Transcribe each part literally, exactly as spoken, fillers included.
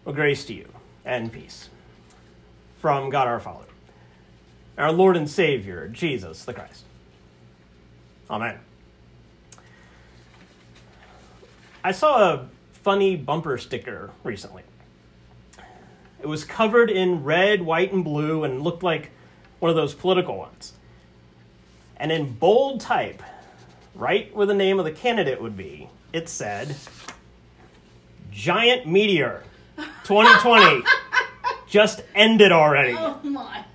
Well, grace to you and peace from God our Father, our Lord and Savior, Jesus the Christ. Amen. I saw a funny bumper sticker recently. It was covered in red, white, and blue and looked like one of those political ones. And in bold type, right where the name of the candidate would be, it said, Giant Meteor twenty twenty just ended already. Oh my.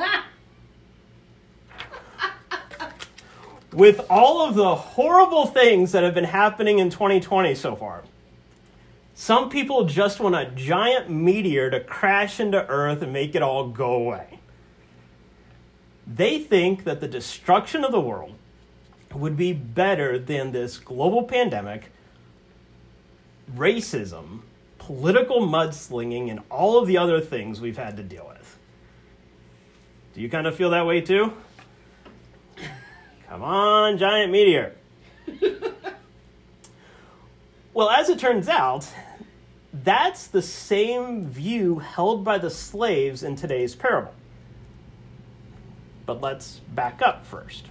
With all of the horrible things that have been happening in twenty twenty so far, some people just want a giant meteor to crash into Earth and make it all go away. They think that the destruction of the world would be better than this global pandemic, racism, political mudslinging, and all of the other things we've had to deal with. Do you kind of feel that way too? Come on, giant meteor. Well, as it turns out, that's the same view held by the slaves in today's parable. But let's back up first.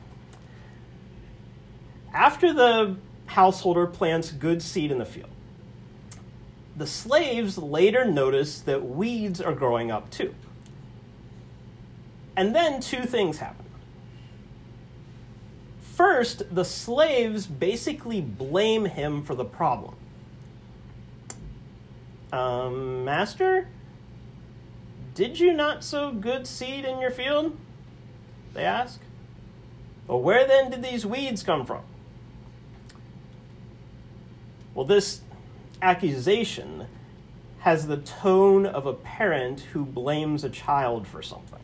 After the householder plants good seed in the field, the slaves later notice that weeds are growing up too. And then two things happen. First, the slaves basically blame him for the problem. Um, Master, did you not sow good seed in your field? They ask. Well, where then did these weeds come from? Well, this accusation has the tone of a parent who blames a child for something.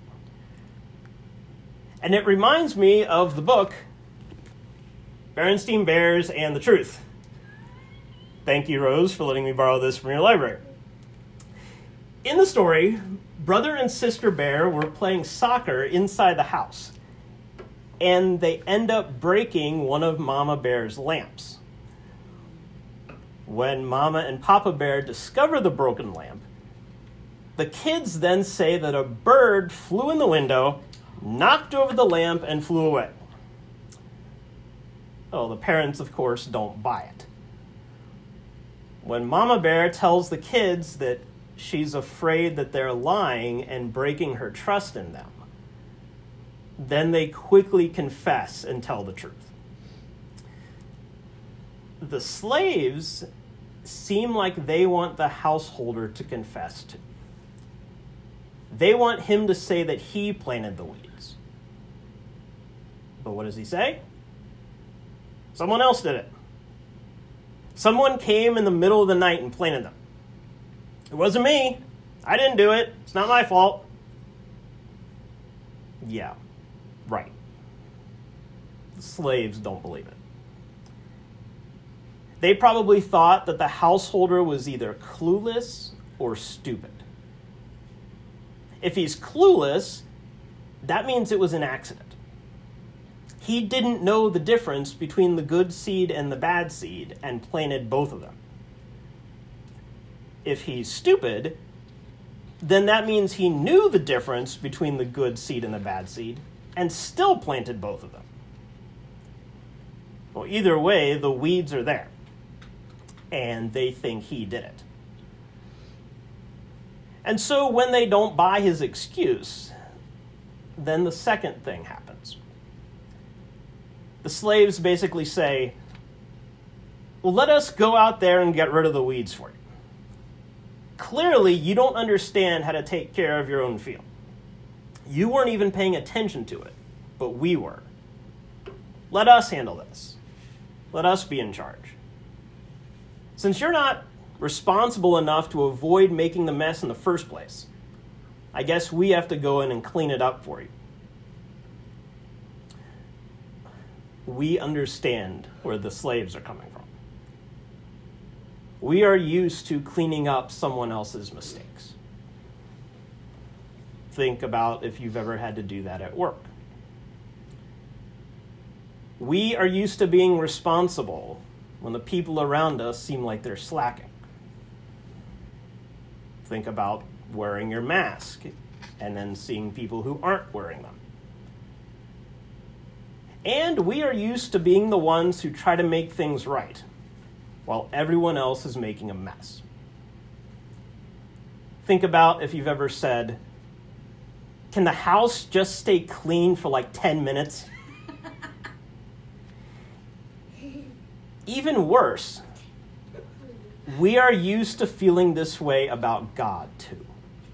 And it reminds me of the book Berenstain Bears and the Truth. Thank you, Rose, for letting me borrow this from your library. In the story, brother and sister bear were playing soccer inside the house, and they end up breaking one of Mama Bear's lamps. When Mama and Papa Bear discover the broken lamp, the kids then say that a bird flew in the window, knocked over the lamp, and flew away. Oh, the parents, of course, don't buy it. When Mama Bear tells the kids that she's afraid that they're lying and breaking her trust in them, then they quickly confess and tell the truth. The slaves seem like they want the householder to confess to. They want him to say that he planted the weeds. But what does he say? Someone else did it. Someone came in the middle of the night and planted them. It wasn't me. I didn't do it. It's not my fault. Yeah, right. The slaves don't believe it. They probably thought that the householder was either clueless or stupid. If he's clueless, that means it was an accident. He didn't know the difference between the good seed and the bad seed and planted both of them. If he's stupid, then that means he knew the difference between the good seed and the bad seed and still planted both of them. Well, either way, the weeds are there, and they think he did it. And so when they don't buy his excuse, then the second thing happens. The slaves basically say, well, let us go out there and get rid of the weeds for you. Clearly, you don't understand how to take care of your own field. You weren't even paying attention to it, but we were. Let us handle this. Let us be in charge. Since you're not responsible enough to avoid making the mess in the first place, I guess we have to go in and clean it up for you. We understand where the slaves are coming from. We are used to cleaning up someone else's mistakes. Think about if you've ever had to do that at work. We are used to being responsible when the people around us seem like they're slacking. Think about wearing your mask and then seeing people who aren't wearing them. And we are used to being the ones who try to make things right, while everyone else is making a mess. Think about if you've ever said, "Can the house just stay clean for like ten minutes?" Even worse, we are used to feeling this way about God too.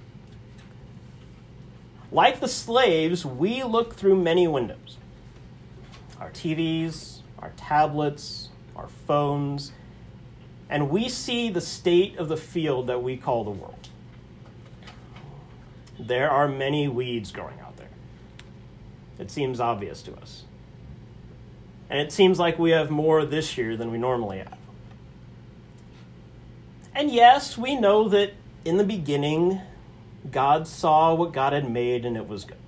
Like the slaves, we look through many windows. Our T Vs, our tablets, our phones, and we see the state of the field that we call the world. There are many weeds growing out there. It seems obvious to us. And it seems like we have more this year than we normally have. And yes, we know that in the beginning, God saw what God had made and it was good.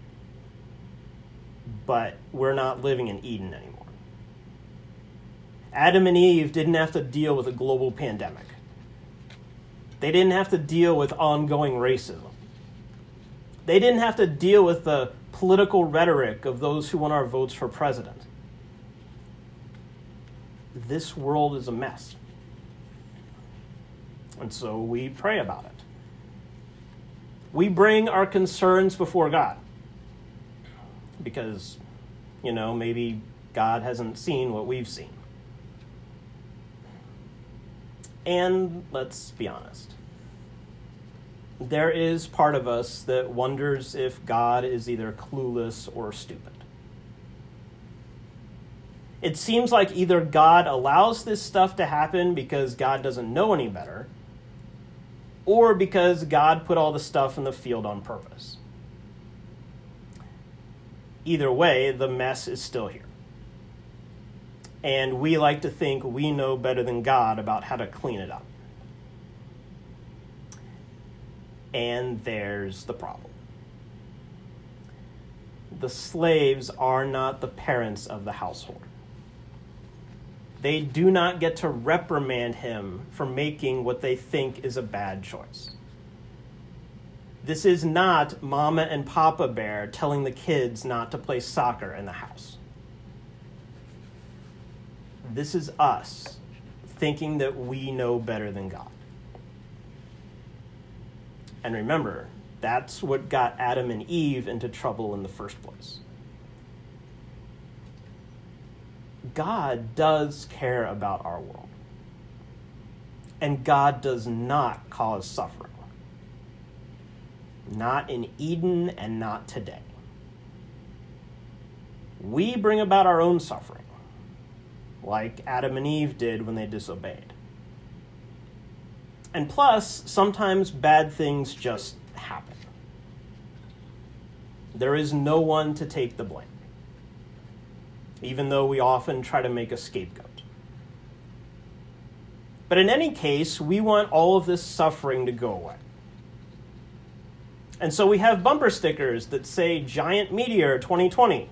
But we're not living in Eden anymore. Adam and Eve didn't have to deal with a global pandemic. They didn't have to deal with ongoing racism. They didn't have to deal with the political rhetoric of those who want our votes for president. This world is a mess. And so we pray about it. We bring our concerns before God. Because, you know, maybe God hasn't seen what we've seen. And let's be honest. There is part of us that wonders if God is either clueless or stupid. It seems like either God allows this stuff to happen because God doesn't know any better, or because God put all the stuff in the field on purpose. Either way, the mess is still here. And we like to think we know better than God about how to clean it up. And there's the problem. The slaves are not the parents of the household. They do not get to reprimand him for making what they think is a bad choice. This is not Mama and Papa Bear telling the kids not to play soccer in the house. This is us thinking that we know better than God. And remember, that's what got Adam and Eve into trouble in the first place. God does care about our world. And God does not cause suffering. Not in Eden and not today. We bring about our own suffering, like Adam and Eve did when they disobeyed. And plus, sometimes bad things just happen. There is no one to take the blame, even though we often try to make a scapegoat. But in any case, we want all of this suffering to go away. And so we have bumper stickers that say Giant Meteor twenty twenty.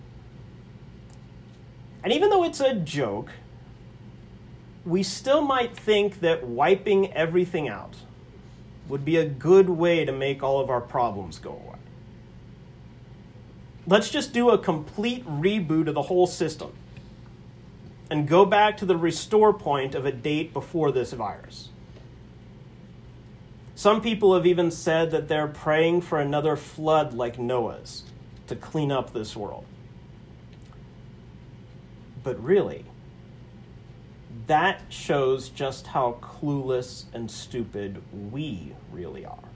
And even though it's a joke, we still might think that wiping everything out would be a good way to make all of our problems go away. Let's just do a complete reboot of the whole system and go back to the restore point of a date before this virus. Some people have even said that they're praying for another flood like Noah's to clean up this world. But really, that shows just how clueless and stupid we really are.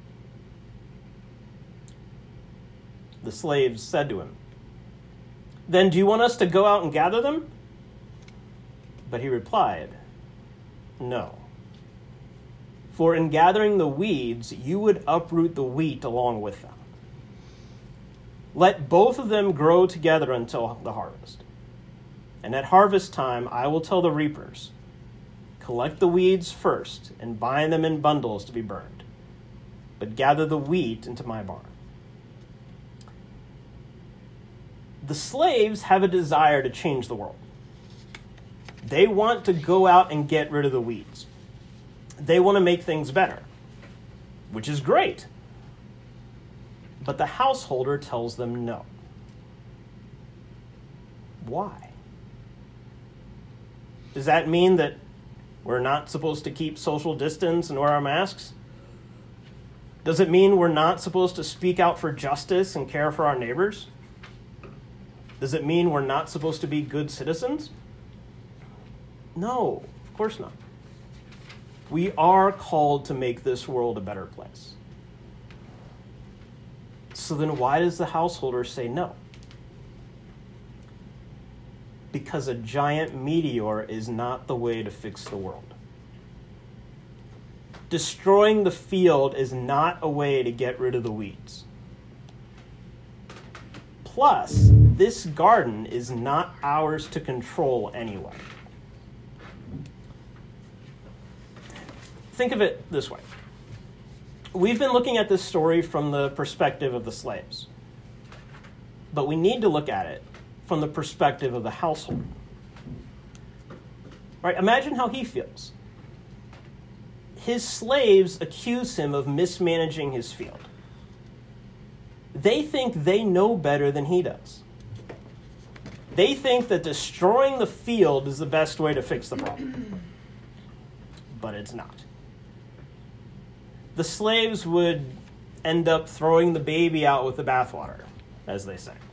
The slaves said to him, "Then do you want us to go out and gather them?" But he replied, "No. For in gathering the weeds, you would uproot the wheat along with them. Let both of them grow together until the harvest. And at harvest time, I will tell the reapers, collect the weeds first and bind them in bundles to be burned, but gather the wheat into my barn." The slaves have a desire to change the world. They want to go out and get rid of the weeds. They want to make things better. which is great. But the householder tells them no. Why? Does that mean that we're not supposed to keep social distance and wear our masks? Does it mean we're not supposed to speak out for justice and care for our neighbors? Does it mean we're not supposed to be good citizens? No, of course not. We are called to make this world a better place. So then why does the householder say no? Because a giant meteor is not the way to fix the world. Destroying the field is not a way to get rid of the weeds. Plus, this garden is not ours to control anyway. Think of it this way. We've been looking at this story from the perspective of the slaves. But we need to look at it from the perspective of the householder. Right? Imagine how he feels. His slaves accuse him of mismanaging his field. They think they know better than he does. They think that destroying the field is the best way to fix the problem. But it's not. The slaves would end up throwing the baby out with the bathwater, as they say.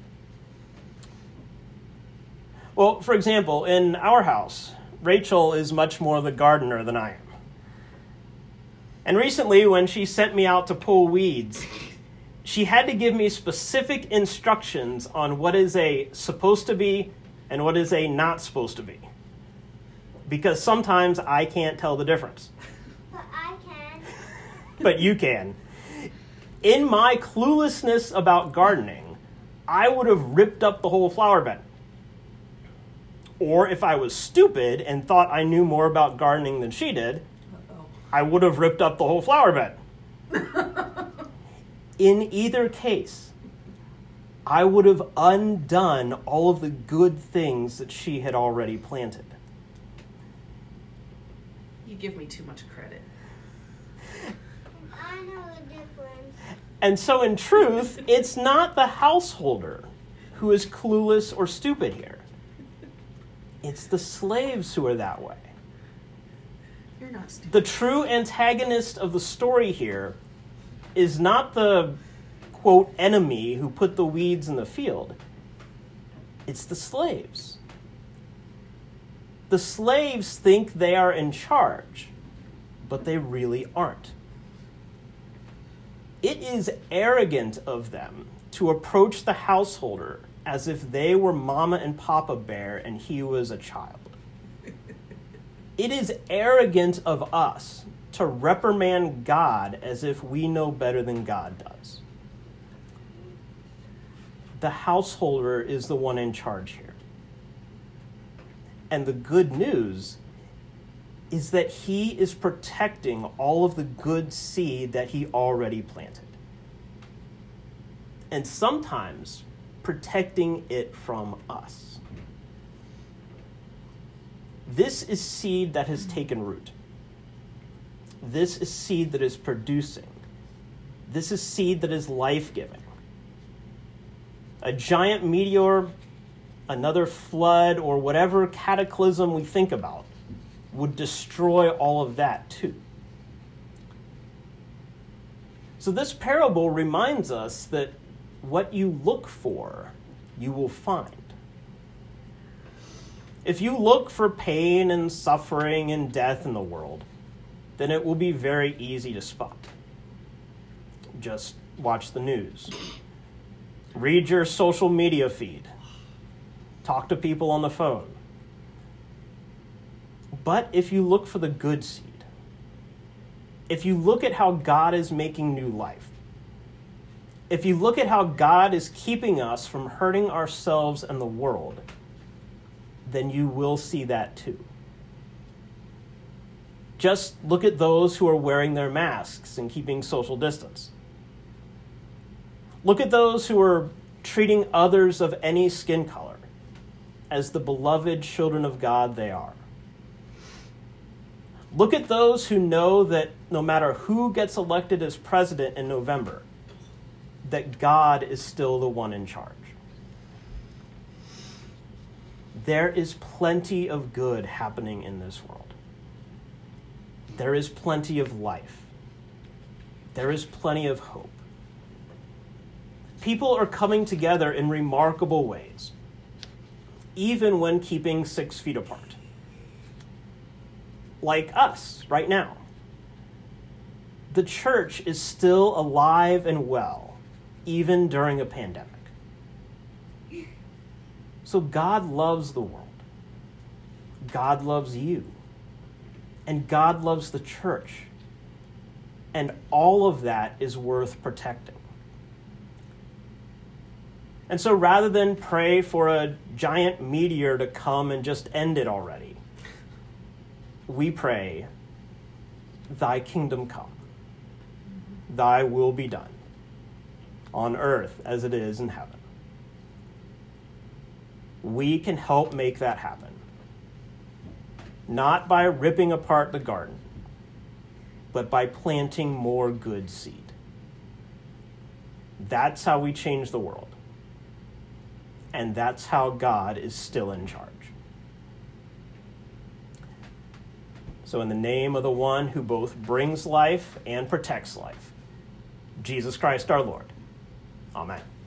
Well, for example, in our house, Rachel is much more the gardener than I am. And recently, when she sent me out to pull weeds, she had to give me specific instructions on what is a supposed to be and what is a not supposed to be. Because sometimes I can't tell the difference. But I can. But you can. In my cluelessness about gardening, I would have ripped up the whole flower bed. Or if I was stupid and thought I knew more about gardening than she did, Uh-oh. I would have ripped up the whole flower bed. In either case, I would have undone all of the good things that she had already planted. You give me too much credit. I know the difference. And so in truth, it's not the householder who is clueless or stupid here. It's the slaves who are that way. You're not stupid. The true antagonist of the story here is not the, quote, enemy who put the weeds in the field. It's the slaves. The slaves think they are in charge, but they really aren't. It is arrogant of them to approach the householder as if they were Mama and Papa Bear and he was a child. It is arrogant of us to reprimand God as if we know better than God does. The householder is the one in charge here. And the good news is that he is protecting all of the good seed that he already planted. And sometimes protecting it from us. This is seed that has taken root. This is seed that is producing. This is seed that is life-giving. A giant meteor, another flood, or whatever cataclysm we think about would destroy all of that too. So this parable reminds us that what you look for, you will find. If you look for pain and suffering and death in the world, then it will be very easy to spot. Just watch the news. Read your social media feed. Talk to people on the phone. But if you look for the good seed, if you look at how God is making new life, if you look at how God is keeping us from hurting ourselves and the world, then you will see that too. Just look at those who are wearing their masks and keeping social distance. Look at those who are treating others of any skin color as the beloved children of God they are. Look at those who know that no matter who gets elected as president in November, that God is still the one in charge. There is plenty of good happening in this world. There is plenty of life. There is plenty of hope. People are coming together in remarkable ways, even when keeping six feet apart. Like us right now. The church is still alive and well, even during a pandemic. So God loves the world. God loves you. And God loves the church. And all of that is worth protecting. And so rather than pray for a giant meteor to come and just end it already, we pray, thy kingdom come, thy will be done, on earth as it is in heaven. We can help make that happen, not by ripping apart the garden, but by planting more good seed. That's how we change the world. And that's how God is still in charge. So in the name of the one who both brings life and protects life, Jesus Christ our Lord. Amen.